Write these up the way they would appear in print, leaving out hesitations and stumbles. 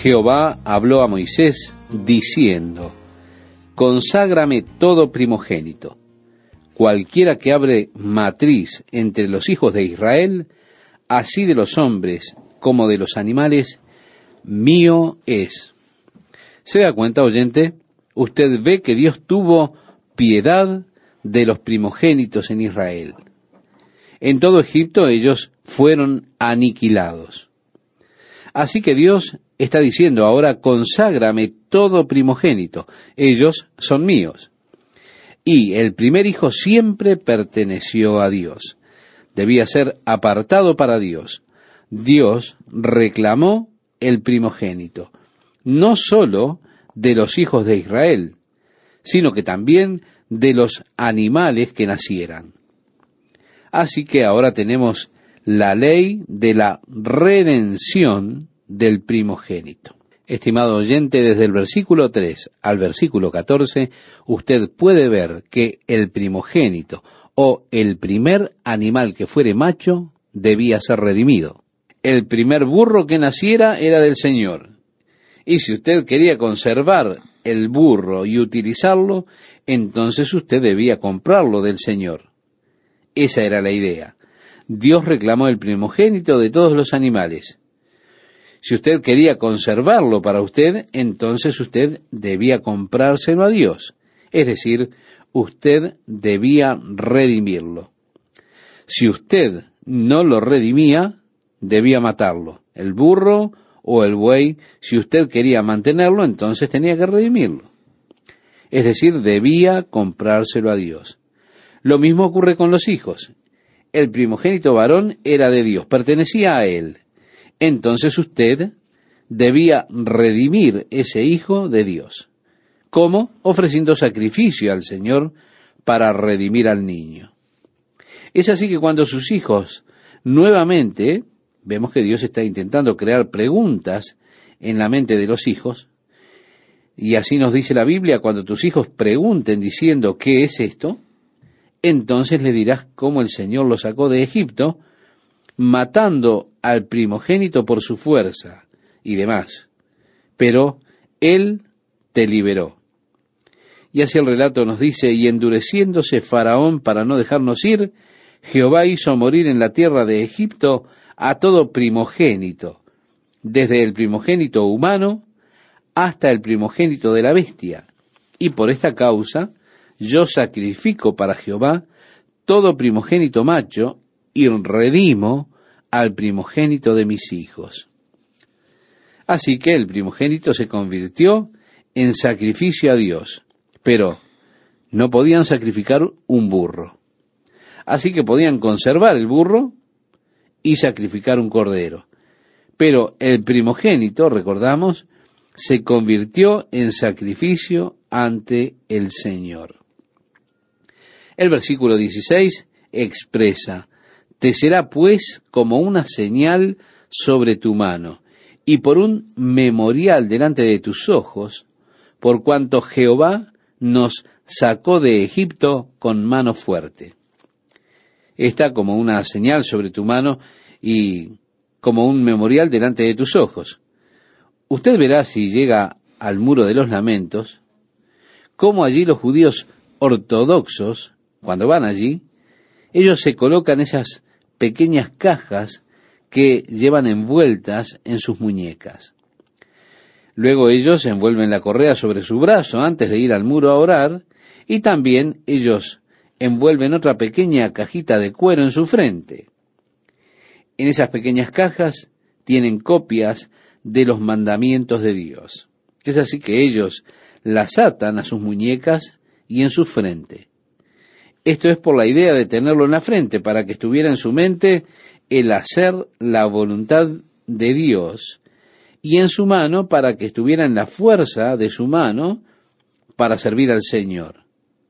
Jehová habló a Moisés diciendo: Conságrame todo primogénito. Cualquiera que abre matriz entre los hijos de Israel, así de los hombres como de los animales, mío es. ¿Se da cuenta, oyente? Usted ve que Dios tuvo piedad de los primogénitos en Israel. En todo Egipto ellos fueron aniquilados. Así que Dios está diciendo ahora: conságrame todo primogénito, ellos son míos. Y el primer hijo siempre perteneció a Dios. Debía ser apartado para Dios. Dios reclamó el primogénito, no sólo de los hijos de Israel, sino que también de los animales que nacieran. Así que ahora tenemos la ley de la redención del primogénito. Estimado oyente, desde el versículo 3 al versículo 14, usted puede ver que el primogénito o el primer animal que fuere macho debía ser redimido. El primer burro que naciera era del Señor. Y si usted quería conservar el burro y utilizarlo, entonces usted debía comprarlo del Señor. Esa era la idea. Dios reclamó el primogénito de todos los animales. Si usted quería conservarlo para usted, entonces usted debía comprárselo a Dios. Es decir, usted debía redimirlo. Si usted no lo redimía, debía matarlo. El burro o el buey, si usted quería mantenerlo, entonces tenía que redimirlo. Es decir, debía comprárselo a Dios. Lo mismo ocurre con los hijos. El primogénito varón era de Dios, pertenecía a Él. Entonces usted debía redimir ese hijo de Dios. ¿Cómo? Ofreciendo sacrificio al Señor para redimir al niño. Es así que cuando sus hijos nuevamente, vemos que Dios está intentando crear preguntas en la mente de los hijos, y así nos dice la Biblia: cuando tus hijos pregunten diciendo ¿qué es esto?, entonces le dirás cómo el Señor lo sacó de Egipto, matando al primogénito por su fuerza y demás. Pero Él te liberó. Y así el relato nos dice: y endureciéndose Faraón para no dejarnos ir, Jehová hizo morir en la tierra de Egipto a todo primogénito, desde el primogénito humano hasta el primogénito de la bestia. Y por esta causa yo sacrifico para Jehová todo primogénito macho y redimo al primogénito de mis hijos. Así que el primogénito se convirtió en sacrificio a Dios, pero no podían sacrificar un burro. Así que podían conservar el burro y sacrificar un cordero. Pero el primogénito, recordamos, se convirtió en sacrificio ante el Señor. El versículo 16 expresa: te será pues como una señal sobre tu mano, y por un memorial delante de tus ojos, por cuanto Jehová nos sacó de Egipto con mano fuerte. Está como una señal sobre tu mano y como un memorial delante de tus ojos. Usted verá, si llega al Muro de los Lamentos, cómo allí los judíos ortodoxos, cuando van allí, ellos se colocan esas pequeñas cajas que llevan envueltas en sus muñecas. Luego ellos envuelven la correa sobre su brazo antes de ir al muro a orar, y también ellos envuelven otra pequeña cajita de cuero en su frente. En esas pequeñas cajas tienen copias de los mandamientos de Dios. Es así que ellos las atan a sus muñecas y en su frente. Esto es por la idea de tenerlo en la frente, para que estuviera en su mente el hacer la voluntad de Dios, y en su mano para que estuviera en la fuerza de su mano para servir al Señor.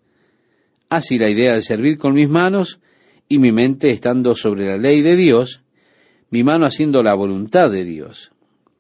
Así la idea de servir con mis manos y mi mente estando sobre la ley de Dios, mi mano haciendo la voluntad de Dios.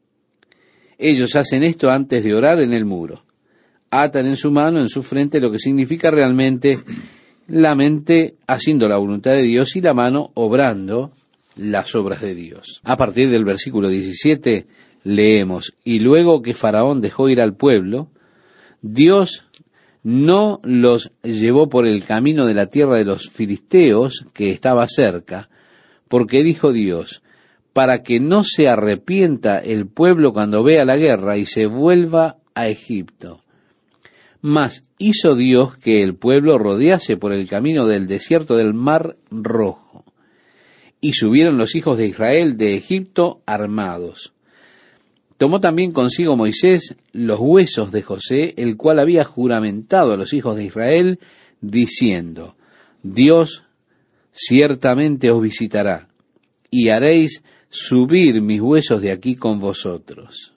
Ellos hacen esto antes de orar en el muro. Atan en su mano, en su frente, lo que significa realmente la mente haciendo la voluntad de Dios y la mano obrando las obras de Dios. A partir del versículo 17, leemos, y luego que Faraón dejó ir al pueblo, Dios no los llevó por el camino de la tierra de los filisteos, que estaba cerca, porque dijo Dios, para que no se arrepienta el pueblo cuando vea la guerra y se vuelva a Egipto. Mas hizo Dios que el pueblo rodease por el camino del desierto del Mar Rojo. Y subieron los hijos de Israel de Egipto armados. Tomó también consigo Moisés los huesos de José, el cual había juramentado a los hijos de Israel, diciendo, Dios ciertamente os visitará, y haréis subir mis huesos de aquí con vosotros.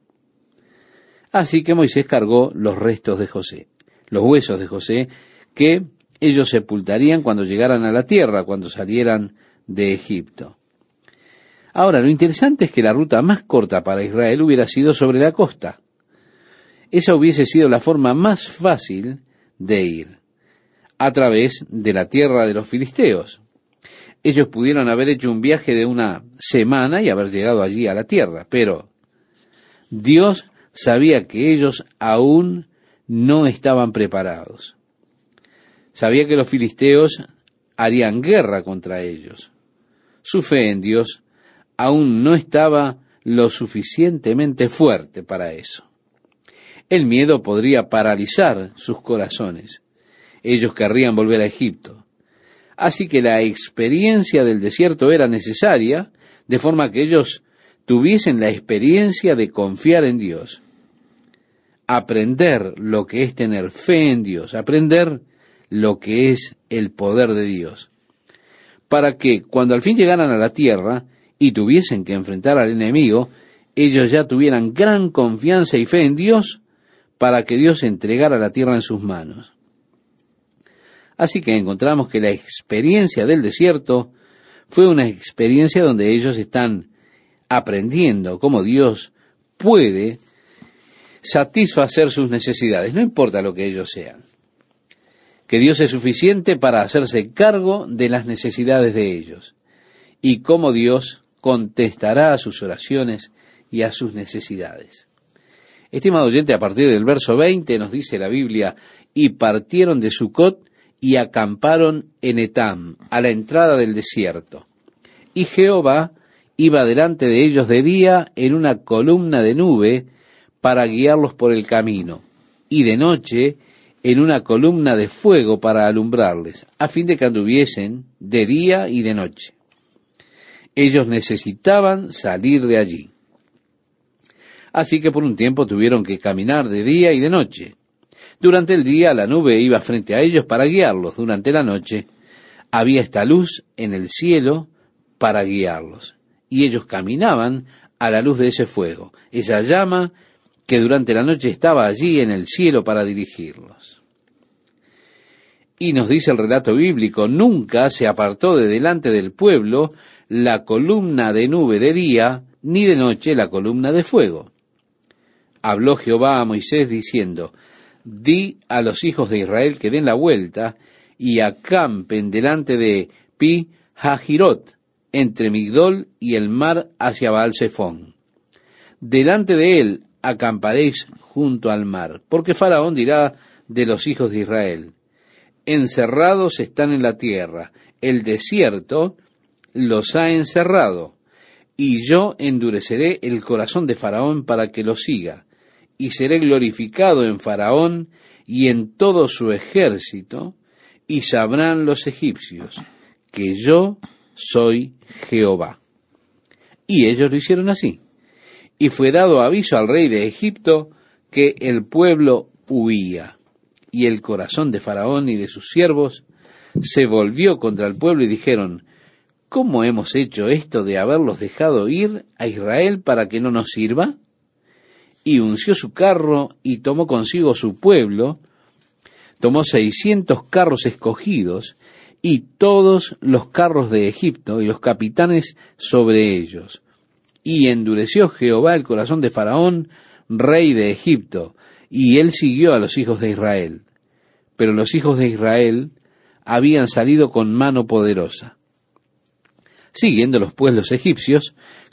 Así que Moisés cargó los restos de José, los huesos de José, que ellos sepultarían cuando llegaran a la tierra, cuando salieran de Egipto. Ahora, lo interesante es que la ruta más corta para Israel hubiera sido sobre la costa. Esa hubiese sido la forma más fácil de ir, a través de la tierra de los filisteos. Ellos pudieron haber hecho un viaje de una semana y haber llegado allí a la tierra, pero Dios sabía que ellos aún no estaban preparados. Sabía que los filisteos harían guerra contra ellos. Su fe en Dios aún no estaba lo suficientemente fuerte para eso. El miedo podría paralizar sus corazones. Ellos querrían volver a Egipto. Así que la experiencia del desierto era necesaria, de forma que ellos tuviesen la experiencia de confiar en Dios. Aprender lo que es tener fe en Dios, aprender lo que es el poder de Dios. Para que cuando al fin llegaran a la tierra y tuviesen que enfrentar al enemigo, ellos ya tuvieran gran confianza y fe en Dios para que Dios entregara la tierra en sus manos. Así que encontramos que la experiencia del desierto fue una experiencia donde ellos están aprendiendo cómo Dios puede satisfacer sus necesidades, no importa lo que ellos sean. Que Dios es suficiente para hacerse cargo de las necesidades de ellos y cómo Dios contestará a sus oraciones y a sus necesidades. Estimado oyente, a partir del verso 20 nos dice la Biblia, y partieron de Sucot y acamparon en Etam, a la entrada del desierto. Y Jehová iba delante de ellos de día en una columna de nube para guiarlos por el camino, y de noche en una columna de fuego para alumbrarles, a fin de que anduviesen de día y de noche. Ellos necesitaban salir de allí. Así que por un tiempo tuvieron que caminar de día y de noche. Durante el día la nube iba frente a ellos para guiarlos. Durante la noche había esta luz en el cielo para guiarlos. Y ellos caminaban a la luz de ese fuego, esa llama que durante la noche estaba allí en el cielo para dirigirlos. Y nos dice el relato bíblico, nunca se apartó de delante del pueblo la columna de nube de día, ni de noche la columna de fuego. Habló Jehová a Moisés diciendo, di a los hijos de Israel que den la vuelta y acampen delante de Pi Hahirot, entre Migdol y el mar hacia Baal-Zephón. Delante de él acamparéis junto al mar, porque Faraón dirá de los hijos de Israel, encerrados están en la tierra, el desierto los ha encerrado, y yo endureceré el corazón de Faraón para que lo siga, y seré glorificado en Faraón y en todo su ejército, y sabrán los egipcios que yo soy Jehová. Y ellos lo hicieron así. Y fue dado aviso al rey de Egipto que el pueblo huía. Y el corazón de Faraón y de sus siervos se volvió contra el pueblo y dijeron, ¿cómo hemos hecho esto de haberlos dejado ir a Israel para que no nos sirva? Y unció su carro y tomó consigo su pueblo, tomó 600 carros escogidos y todos los carros de Egipto y los capitanes sobre ellos. Y endureció Jehová el corazón de Faraón, rey de Egipto, y él siguió a los hijos de Israel. Pero los hijos de Israel habían salido con mano poderosa. Siguiéndolos pues los egipcios,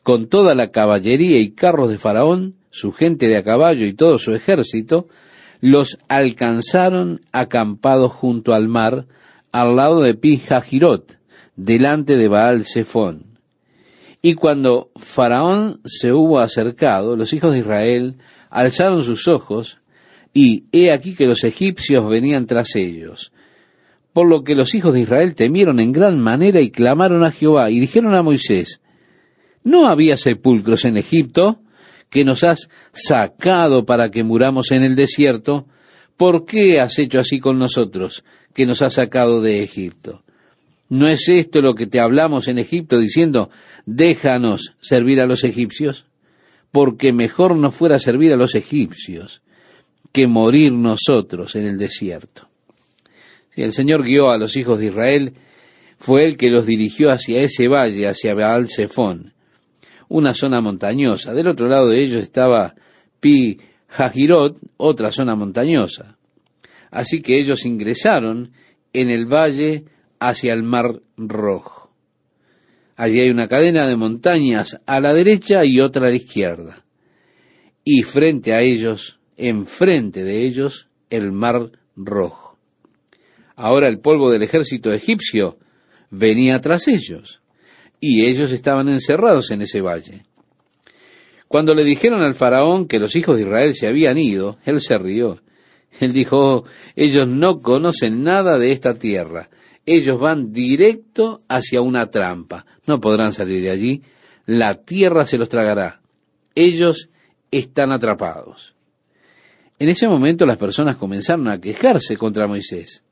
con toda la caballería y carros de Faraón, su gente de a caballo y todo su ejército, los alcanzaron acampados junto al mar, al lado de Pi-Hahirot, delante de Baal-Zephón. Y cuando Faraón se hubo acercado, los hijos de Israel alzaron sus ojos, y he aquí que los egipcios venían tras ellos. Por lo que los hijos de Israel temieron en gran manera y clamaron a Jehová, y dijeron a Moisés: ¿no había sepulcros en Egipto, que nos has sacado para que muramos en el desierto? ¿Por qué has hecho así con nosotros, que nos has sacado de Egipto? ¿No es esto lo que te hablamos en Egipto, diciendo: déjanos servir a los egipcios? Porque mejor nos fuera servir a los egipcios que morir nosotros en el desierto. Si el Señor guió a los hijos de Israel, fue Él que los dirigió hacia ese valle, hacia Baal-Zephón, una zona montañosa. Del otro lado de ellos estaba Pi-Hahirot, otra zona montañosa. Así que ellos ingresaron en el valle hacia el Mar Rojo. Allí hay una cadena de montañas a la derecha y otra a la izquierda. Y frente a ellos, enfrente de ellos, el Mar Rojo. Ahora el polvo del ejército egipcio venía tras ellos, y ellos estaban encerrados en ese valle. Cuando le dijeron al faraón que los hijos de Israel se habían ido, él se rió. Él dijo: ellos no conocen nada de esta tierra. Ellos van directo hacia una trampa. No podrán salir de allí. La tierra se los tragará. Ellos están atrapados. En ese momento las personas comenzaron a quejarse contra Moisés.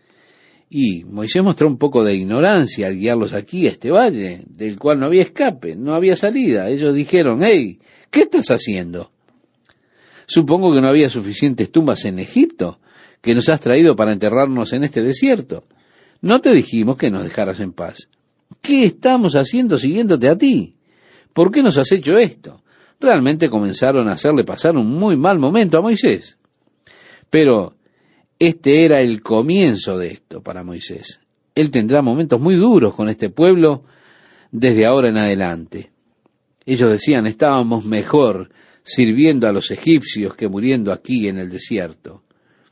Y Moisés mostró un poco de ignorancia al guiarlos aquí a este valle, del cual no había escape, no había salida. Ellos dijeron: hey, ¿qué estás haciendo? Supongo que no había suficientes tumbas en Egipto, que nos has traído para enterrarnos en este desierto. No te dijimos que nos dejaras en paz. ¿Qué estamos haciendo siguiéndote a ti? ¿Por qué nos has hecho esto? Realmente comenzaron a hacerle pasar un muy mal momento a Moisés. Pero este era el comienzo de esto para Moisés. Él tendrá momentos muy duros con este pueblo desde ahora en adelante. Ellos decían: estábamos mejor sirviendo a los egipcios que muriendo aquí en el desierto.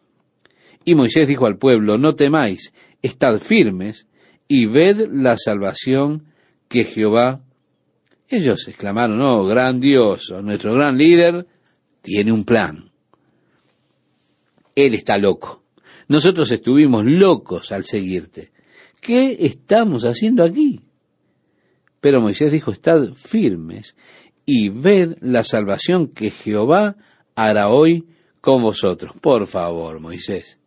Y Moisés dijo al pueblo: no temáis, estad firmes y ved la salvación que Jehová. Ellos exclamaron: oh, gran Dios, nuestro gran líder tiene un plan. Él está loco. Nosotros estuvimos locos al seguirte. ¿Qué estamos haciendo aquí? Pero Moisés dijo: estad firmes y ved la salvación que Jehová hará hoy con vosotros. Por favor, Moisés.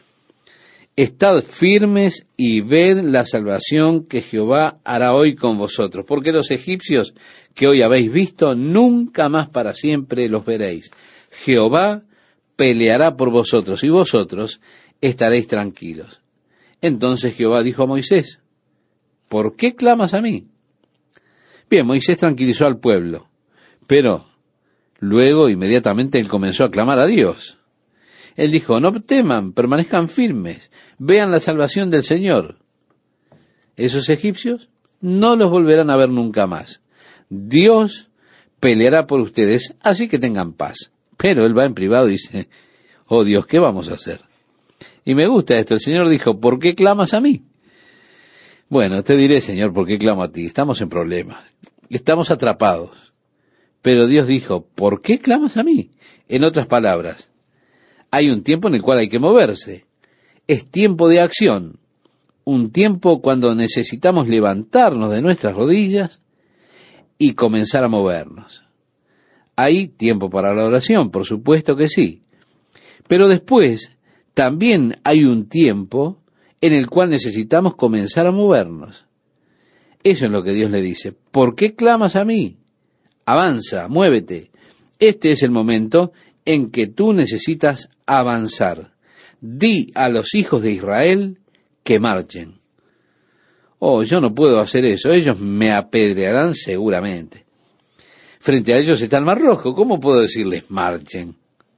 Estad firmes y ved la salvación que Jehová hará hoy con vosotros, porque los egipcios que hoy habéis visto, nunca más para siempre los veréis. Jehová peleará por vosotros, y vosotros estaréis tranquilos. Entonces Jehová dijo a Moisés: ¿por qué clamas a mí? Bien, Moisés tranquilizó al pueblo, pero luego inmediatamente él comenzó a clamar a Dios. Él dijo: no teman, permanezcan firmes, vean la salvación del Señor. Esos egipcios no los volverán a ver nunca más. Dios peleará por ustedes, así que tengan paz. Pero él va en privado y dice: oh Dios, ¿qué vamos a hacer? Y me gusta esto. El Señor dijo: ¿por qué clamas a mí? Bueno, te diré, Señor, ¿por qué clamo a ti? Estamos en problemas, estamos atrapados. Pero Dios dijo: ¿por qué clamas a mí? En otras palabras, hay un tiempo en el cual hay que moverse. Es tiempo de acción. Un tiempo cuando necesitamos levantarnos de nuestras rodillas y comenzar a movernos. Hay tiempo para la oración, por supuesto que sí. Pero después también hay un tiempo en el cual necesitamos comenzar a movernos. Eso es lo que Dios le dice: ¿por qué clamas a mí? Avanza, muévete. Este es el momento en que tú necesitas avanzar. Di a los hijos de Israel que marchen. Oh, yo no puedo hacer eso, ellos me apedrearán seguramente. Frente a ellos está el Mar Rojo, ¿cómo puedo decirles marchen?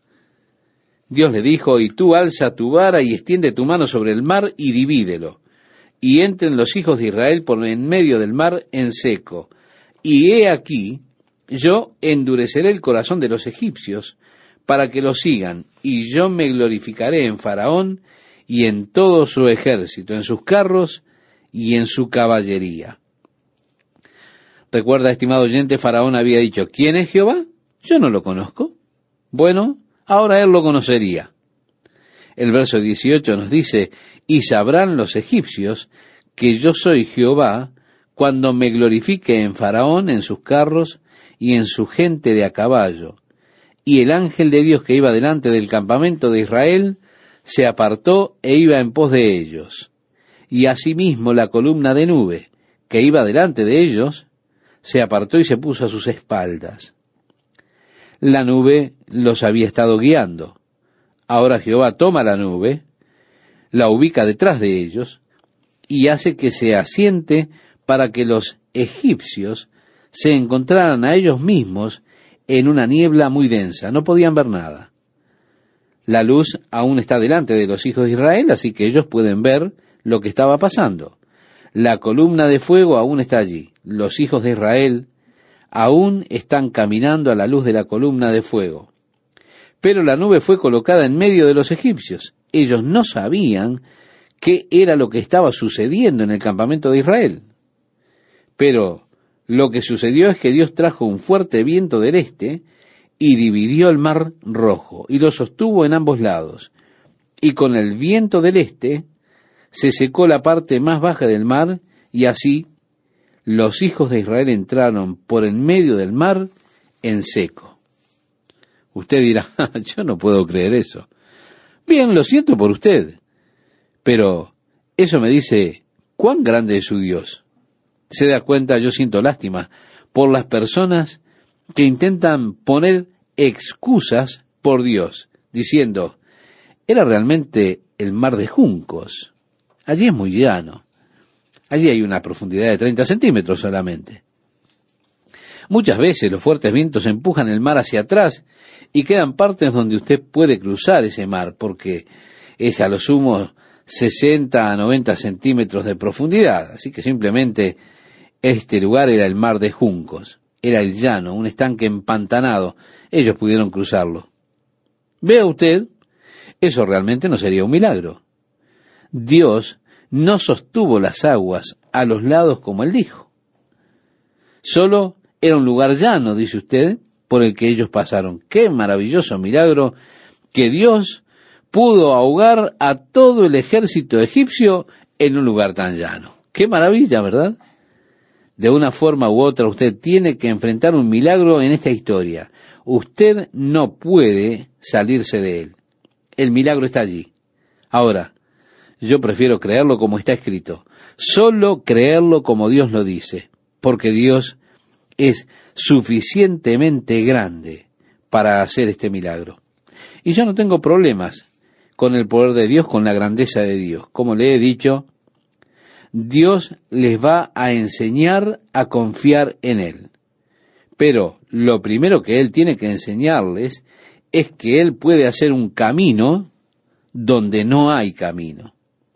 Dios le dijo: y tú alza tu vara y extiende tu mano sobre el mar y divídelo, y entren los hijos de Israel por en medio del mar en seco, y he aquí, yo endureceré el corazón de los egipcios para que lo sigan, y yo me glorificaré en Faraón y en todo su ejército, en sus carros y en su caballería. Recuerda, estimado oyente, Faraón había dicho, ¿quién es Jehová? Yo no lo conozco. Bueno, ahora él lo conocería. El verso 18 nos dice, y sabrán los egipcios que yo soy Jehová cuando me glorifique en Faraón, en sus carros y en su gente de a caballo. Y el ángel de Dios que iba delante del campamento de Israel se apartó e iba en pos de ellos. Y asimismo la columna de nube que iba delante de ellos se apartó y se puso a sus espaldas. La nube los había estado guiando. Ahora Jehová toma la nube, la ubica detrás de ellos y hace que se asiente para que los egipcios se encontraran a ellos mismos en una niebla muy densa. No podían ver nada. La luz aún está delante de los hijos de Israel, así que ellos pueden ver lo que estaba pasando. La columna de fuego aún está allí. Los hijos de Israel aún están caminando a la luz de la columna de fuego. Pero la nube fue colocada en medio de los egipcios. Ellos no sabían qué era lo que estaba sucediendo en el campamento de Israel. Pero lo que sucedió es que Dios trajo un fuerte viento del este y dividió el mar Rojo y lo sostuvo en ambos lados. Y con el viento del este se secó la parte más baja del mar y así los hijos de Israel entraron por en medio del mar en seco. Usted dirá, yo no puedo creer eso. Bien, lo siento por usted, pero eso me dice cuán grande es su Dios. Se da cuenta, yo siento lástima por las personas que intentan poner excusas por Dios, diciendo, era realmente el mar de juncos. Allí es muy llano. Allí hay una profundidad de 30 centímetros solamente. Muchas veces los fuertes vientos empujan el mar hacia atrás y quedan partes donde usted puede cruzar ese mar, porque es a lo sumo 60 a 90 centímetros de profundidad. Así que simplemente este lugar era el mar de juncos. Era el llano, un estanque empantanado. Ellos pudieron cruzarlo. Vea usted, eso realmente no sería un milagro. Dios no sostuvo las aguas a los lados como él dijo. Solo era un lugar llano, dice usted, por el que ellos pasaron. ¡Qué maravilloso milagro que Dios pudo ahogar a todo el ejército egipcio en un lugar tan llano! ¡Qué maravilla!, ¿verdad? De una forma u otra usted tiene que enfrentar un milagro en esta historia. Usted no puede salirse de él. El milagro está allí. Ahora, yo prefiero creerlo como está escrito. Solo creerlo como Dios lo dice, porque Dios es suficientemente grande para hacer este milagro. Y yo no tengo problemas con el poder de Dios, con la grandeza de Dios. Como le he dicho, Dios les va a enseñar a confiar en Él. Pero lo primero que Él tiene que enseñarles es que Él puede hacer un camino donde no hay camino.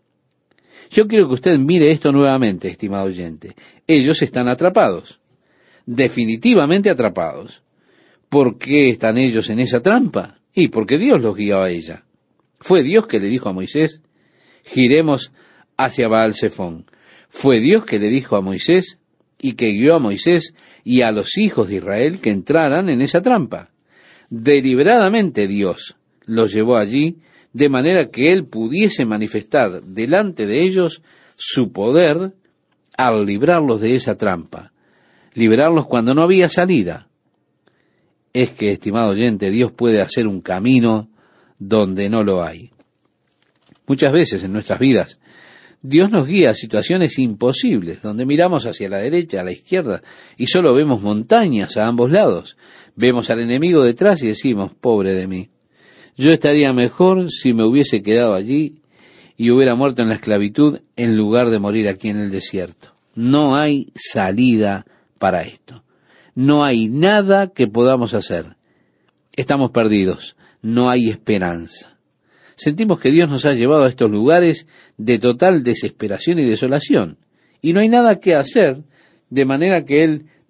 Yo quiero que usted mire esto nuevamente, estimado oyente. Ellos están atrapados, definitivamente atrapados. ¿Por qué están ellos en esa trampa? Y porque Dios los guió a ella. Fue Dios que le dijo a Moisés, giremos hacia Baal-Zephón. Fue Dios que le dijo a Moisés y que guió a Moisés y a los hijos de Israel que entraran en esa trampa. Deliberadamente Dios los llevó allí de manera que Él pudiese manifestar delante de ellos su poder al librarlos de esa trampa, librarlos cuando no había salida. Es que, estimado oyente, Dios puede hacer un camino donde no lo hay. Muchas veces en nuestras vidas, Dios nos guía a situaciones imposibles, donde miramos hacia la derecha, a la izquierda, y solo vemos montañas a ambos lados. Vemos al enemigo detrás y decimos, pobre de mí. Yo estaría mejor si me hubiese quedado allí y hubiera muerto en la esclavitud en lugar de morir aquí en el desierto. No hay salida para esto. No hay nada que podamos hacer. Estamos perdidos. No hay esperanza. Sentimos que Dios nos ha llevado a estos lugares de total desesperación y desolación. Y no hay nada que hacer, de manera que Él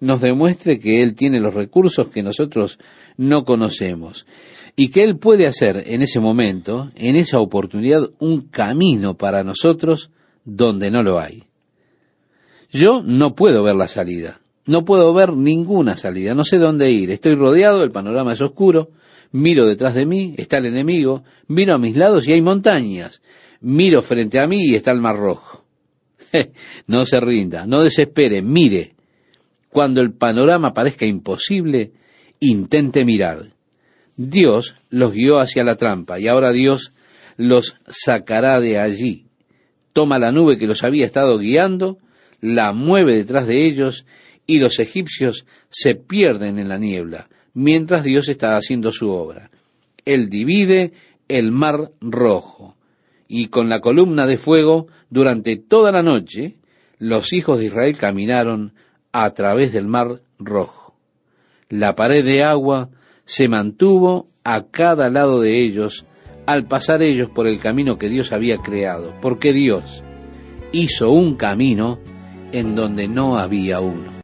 nos demuestre que Él tiene los recursos que nosotros no conocemos y que Él puede hacer en ese momento, en esa oportunidad, un camino para nosotros donde no lo hay. Yo no puedo ver la salida, no puedo ver ninguna salida, no sé dónde ir, estoy rodeado, el panorama es oscuro, miro detrás de mí, está el enemigo, miro a mis lados y hay montañas, miro frente a mí y está el Mar Rojo. No se rinda, no desespere, mire. Cuando el panorama parezca imposible, intente mirar. Dios los guió hacia la trampa y ahora Dios los sacará de allí. Toma la nube que los había estado guiando, la mueve detrás de ellos y los egipcios se pierden en la niebla, mientras Dios está haciendo su obra. Él divide el Mar Rojo y con la columna de fuego durante toda la noche los hijos de Israel caminaron a través del Mar Rojo. La pared de agua se mantuvo a cada lado de ellos al pasar ellos por el camino que Dios había creado, porque Dios hizo un camino en donde no había uno.